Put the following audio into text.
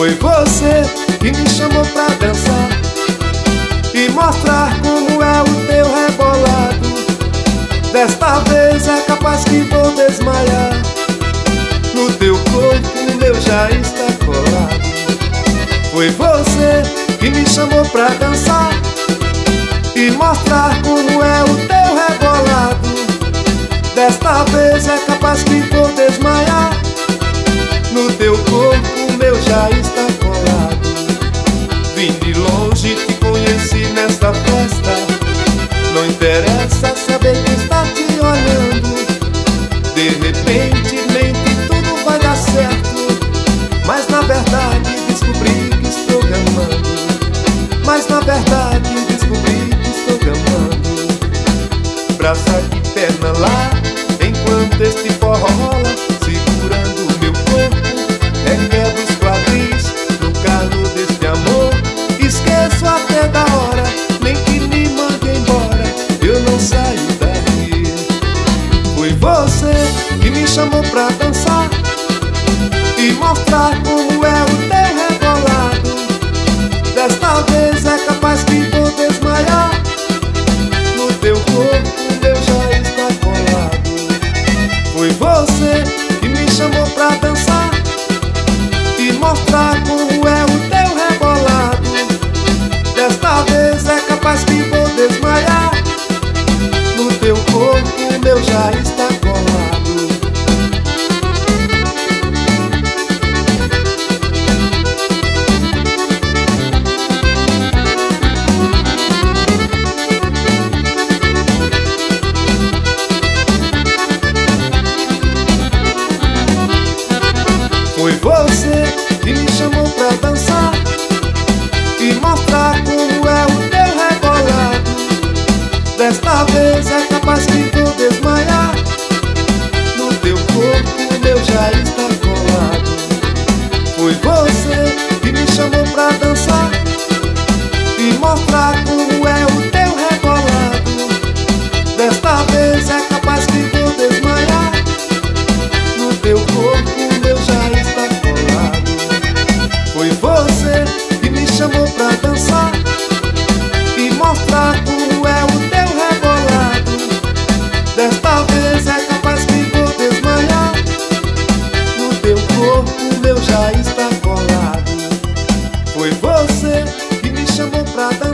Foi você que me chamou pra dançar e mostrar como é o teu rebolado. Desta vez é capaz que vou desmaiar. No teu corpo o meu já está colado. Foi você que me chamou pra dançar e mostrar como é o teu rebolado. Desta vez é capaz que vou desmaiar. No teu corpo o meu já está colado. Vim de longe, te conheci nesta festa. Não interessa saber quem está te olhando. De repente, tudo vai dar certo. Mas na verdade descobri que estou gamando. Mas na verdade descobri que estou gamando. Braço aqui, perna lá, enquanto este forró rola, segurando o meu corpo, requebra os quadris no calor deste amor. Esqueço até da hora, nem que me mande embora, eu não saio daqui. Foi você que me chamou pra dançar e mostrar como é o teu rebolado. Desta vez é capaz que vou desmaiar. No teu corpo o meu já está colado. Foi você que me chamou pra dançar e mostrar como é o teu rebolado. Desta vez é capaz que vou desmaiar. No teu corpo o meu já está colado. Foi você que me chamou pra dançar e mostrar como é o teu rebolado. Desta vez é capaz que vou desmaiar. No teu corpo o meu já está colado. Foi você que me chamou pra dançar e mostrar como é o teu rebolado. Desta vez é capaz que vou desmaiar. No teu corpo o meu já está colado. Foi você que me chamou pra dançar e mostrar como é o teu rebolado. Desta vez é capaz que vou desmaiar. No teu corpo o meu já está colado. Foi você que me chamou pra dançar